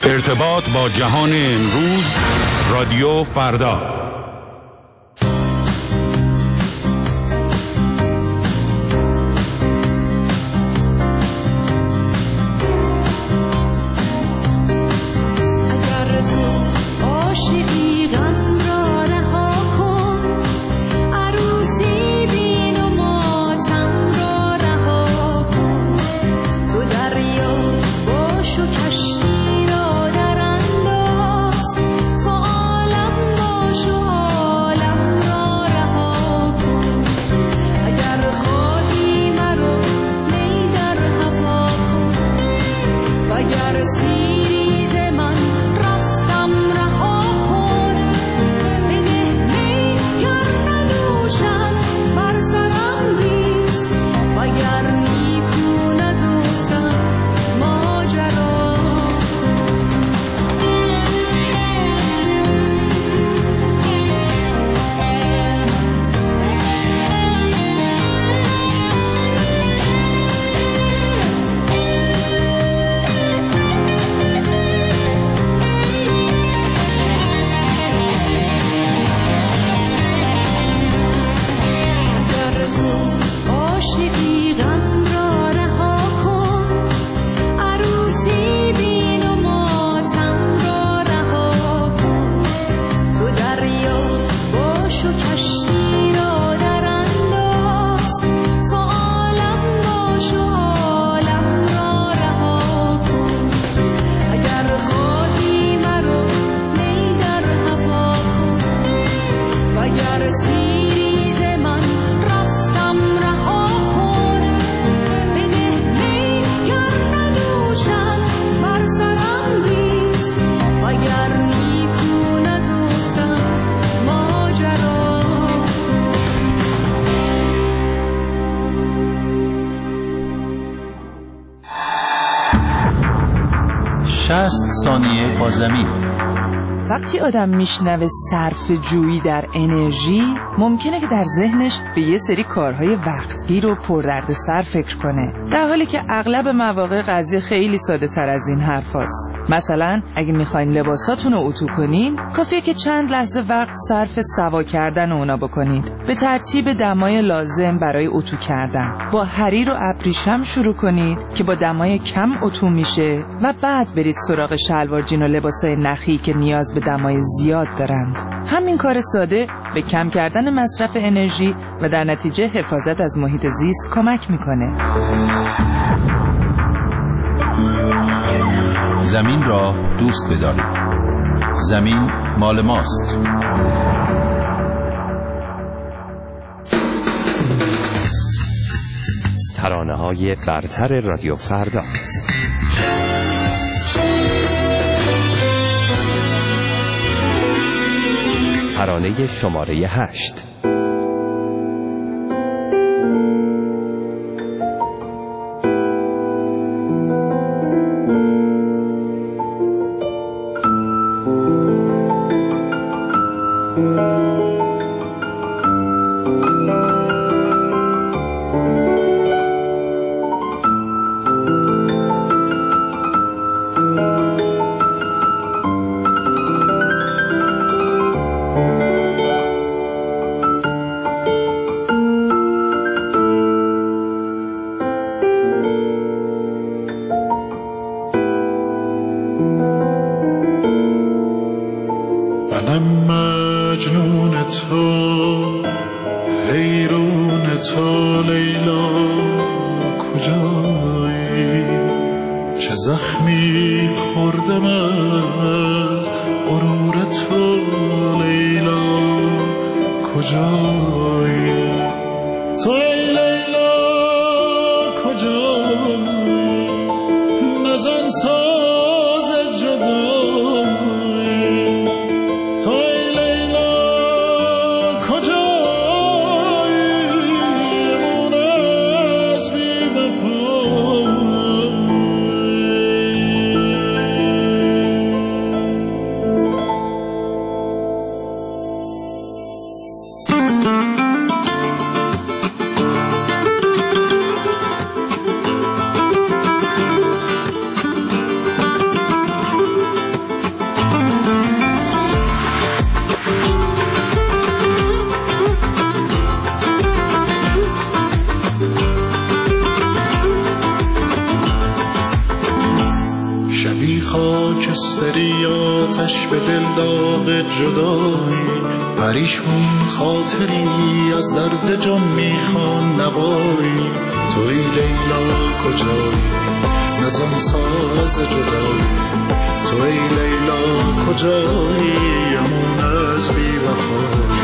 ارتباط با جهان امروز، رادیو فردا. ثانیه با زمین. وقتی آدم میشنوه صرف جویی در انرژی، ممکنه که در ذهنش به یه سری کارهای وقتگیر و پردردسر فکر کنه، در حالی که اغلب مواقع قضیه خیلی ساده تر از این حرف هست. مثلا اگه میخواین لباساتون رو اتو کنین، کافیه که چند لحظه وقت صرف سوا کردن اونا بکنید، به ترتیب دمای لازم برای اتو کردن. با حریر و ابریشم شروع کنید که با دمای کم اتو میشه و بعد برید سراغ شلوار جین و لباسای نخی که نیاز به دمای زیاد دارند. همین کار ساده به کم کردن مصرف انرژی و در نتیجه حفاظت از محیط زیست کمک میکنه. زمین را دوست بدارید. زمین مال ماست. ترانه‌های برتر رادیو فردا. ترانه شماره 8. شبی خاکستری آتش به دل داغ جدایی، پریشون خاطری از درد جان میخوان نوایی. توی لیلا کجایی نزن ساز جدایی، توی لیلا کجایی امون از بی وفایی.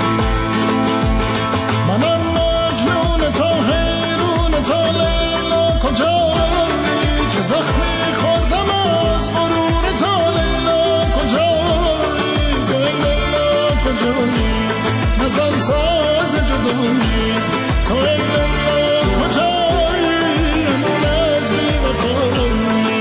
منم مجنون تا حیرون تا لیلا کجایی، چه زخمی خوردم از غرور تا لیلا کجایی. توی لیلا کجایی نزن ساز جدایی، توی لیلا کجایی امون از بی وفایی.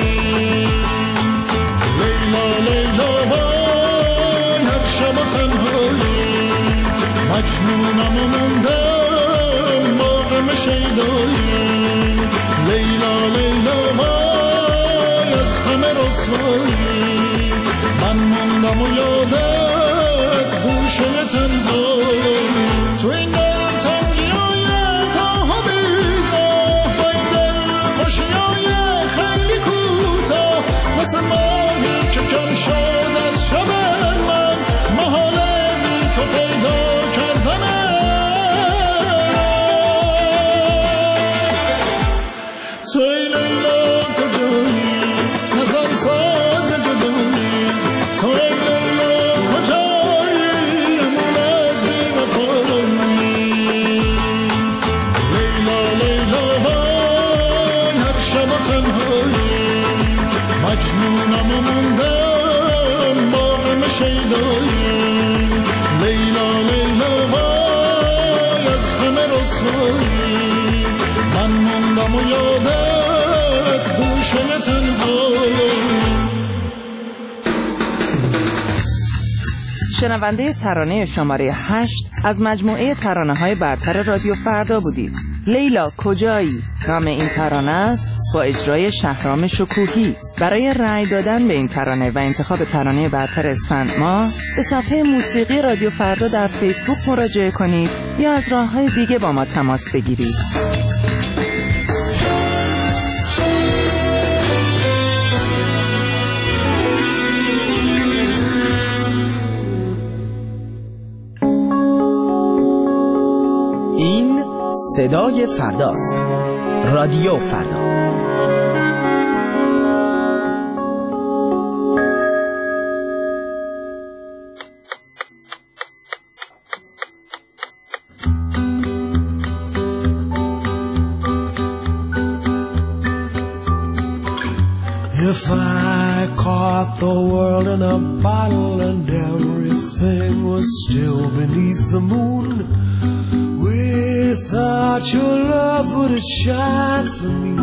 لیلا لیلا وای هر شب و تنهایی، مجنونم و موندم با غم شیدایی. لیلا لیلا وای از همه رسوایی، من موندم و یادت گوشه تنهایی. تو این دل تنگی های گاه و بیگاه، با این دل خوشی های خیلی کوتاه، مثل ماهی که کم شد از شب من، محاله بی تو پیدا کردنه. توی لیلا کجایی نزن ساز جدایی، توی لیلا کجایی امون از بی وفایی. لیلا لیلا وای هر شب و تنهایی، مجنونم و موندم با غم شیدایی. لیلا لیلا وای از همه رسوایی، من موندم و یادت گوشه تنهایی. شنونده ترانه شماره 8 از مجموعه ترانه‌های برتر رادیو فردا بودید. لیلا کجایی نام این ترانه است، با اجرای شهرام شکوهی. برای رأی دادن به این ترانه و انتخاب ترانه برتر اسفند ماه به صفحه موسیقی رادیو فردا در فیسبوک مراجعه کنید یا از راه‌های دیگه با ما تماس بگیرید. این صدای فرداست. رادیو فردا. If I caught the world in a bottle and everything was still beneath the moon, without your love would it shine for me?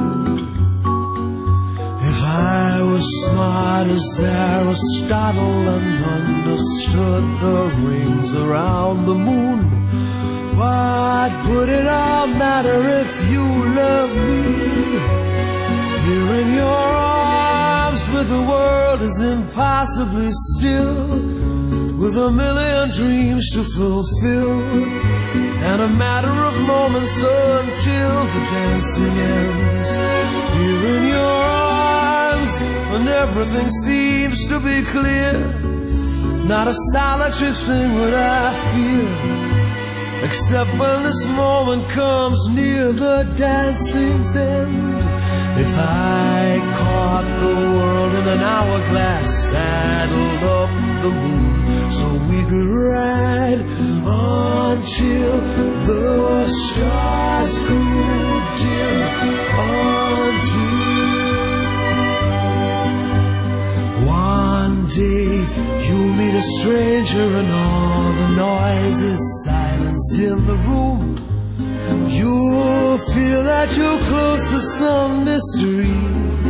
If I was smart as Aristotle and understood the rings around the moon, what would it all matter if you loved me? Here in your arms where the world is impossibly still, with a million dreams to fulfill, and a matter of moments until the dancing ends. Here in your arms when everything seems to be clear, not a solitary thing would I fear, except when this moment comes near the dancing's end. If I caught the world in an hourglass, saddled up the moon so we could ride until the stars grew dim, until one day you'll meet a stranger and all the noise is silenced in the room. You'll feel that you're close to some mystery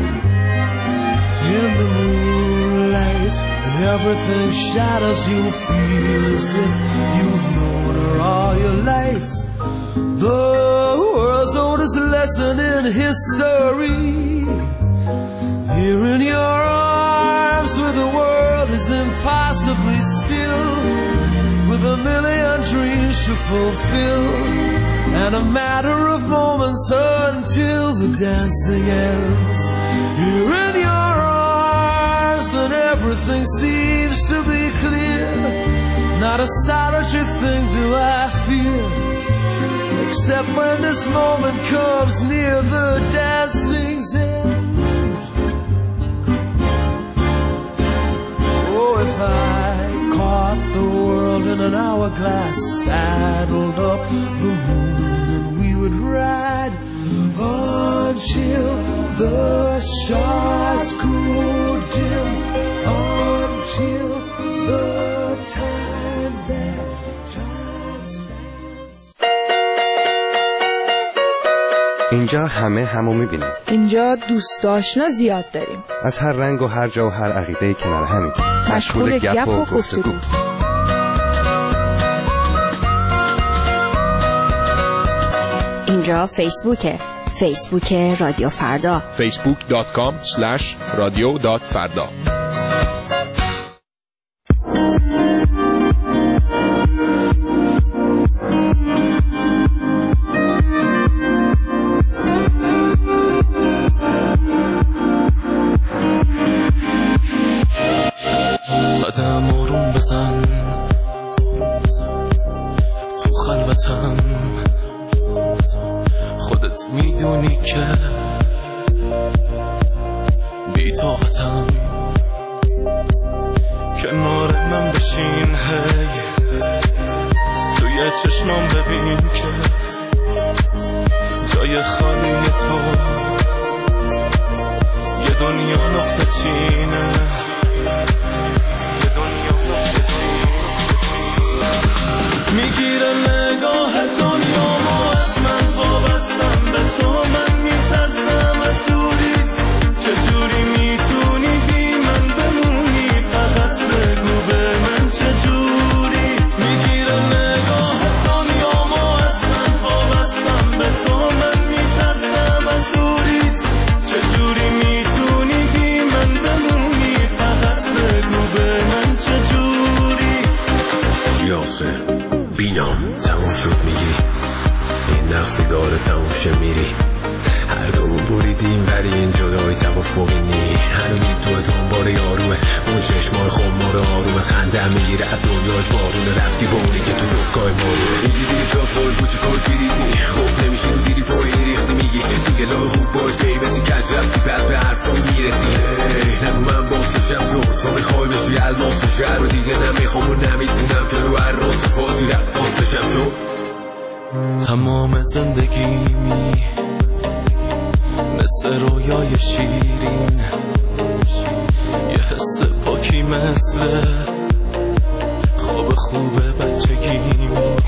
in the moonlight, and everything shadows. You feel as if you've known her all your life, the world's oldest lesson in history. Here in your arms where the world is impossibly still, with a million dreams to fulfill, and a matter of moments until the dancing ends. Here in your arms everything seems to be clear. Not a solitary thing do I fear, except when this moment comes near the dancing's end. Oh, if I caught the world in an hourglass, saddled up the moon, and we would ride until the stars grew dim, until the time that time stands. اینجا همو میبینیم. اینجا دوست آشنا زیاد داریم. از هر رنگ و هر جا و هر عقیده کنار همیم. مشغول گپ و گفتگو. اینجا فیسبوکه. فیسبوک رادیو فردا. facebook.com/radio.farda. قدم آروم بزن تو خلوتم، خودت میدونی که بی‌طاقتم. کنار من بشین هی، توی چشمام ببین که جای خالی تو یه دنیا نقطه چینه. میگیره نگاه دنیامو از من، وابستم به تو، من میترسم از دوریت. چجوری میتونی بی من بمونی؟ فقط بگو به من چجوری. میگیره نگاه دنیامو از من، وابستم به تو، من میترسم از دوریت. چجوری میتونی بی من بمونی؟ فقط بگو به من چجوری. یاسر بینام تموم شد میگی، این نقصیگار تموم میری. هر دومون بریدیم ولی این جدایی توافقی نی. هنوزی تو دنبال یاروه، اون چشمار خمار آرومه. خنده میگیره از دنیاش بارونه، رفتی با اونی که تو جبگاه مارونه. میگی دیگه جا فال بوچی کار بیریدنی، خوف نمیشیم زیری پایی ریختی. میگی دیگه لای خوب باید بیمتی کج رفتی، بعد به حرفا میرسی. نگو من باسشم شد تو میخوای بشی الماس شهر رو. دیگه نمیخوام و نمیتونم جلو هر روز فاسی رفت بشم شد. تمام زندگیمی مثل رویای شیرین، یه حس پاکی مثل خواب خوب بچگیمی.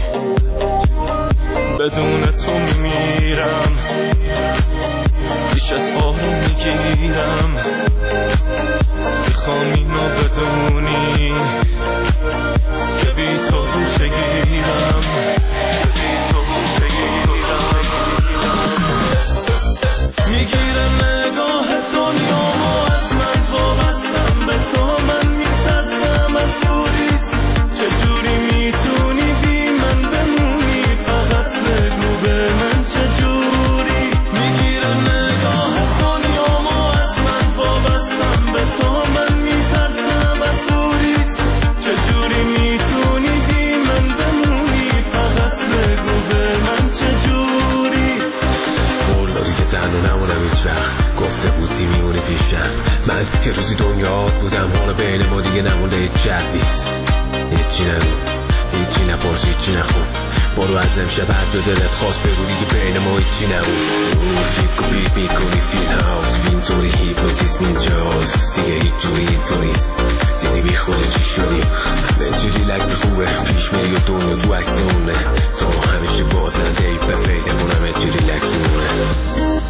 بدون تو میمیرم، پیشت آروم میگیرم. میخوام اینو بدونی که بی تو چگیرم. میگیره نگاه دنیامو از من، وابستم به تو، من میترسم از دوریت. چجوری میتونی بی من بمونی؟ فقط بگو به من چجوری. میگیره نگاه دنیامو از من، وابستم به تو، من میترسم از دوریت. چجوری میتونی بی من بمونی؟ فقط بگو به من چجوری. مولا دیگه تنها نمونم هیچ وقت، گفته بودی میمونی پیشم. من که روزی دنیات بودم، حالا بین ما دیگه نمونده هیچ جبیست. هیچی نگو، هیچی نپرس، هیچی نخون. برو از امشب هر جا دلت خواست بگو، دیگه بین ما هیچی نبود. موسیقی بیت میکنی فیل هاوس، اینطوری هیپنوتیزم اینجاست. دیگه هیچ جوری اینطوریست، دیدی بی خودت چی شدی. همه چی ریلکس خوبه، پیش میری و دنیا تو عکس اونه. تو همیشه بازنده ای به فیدمون، همه چی ریلکس مونه.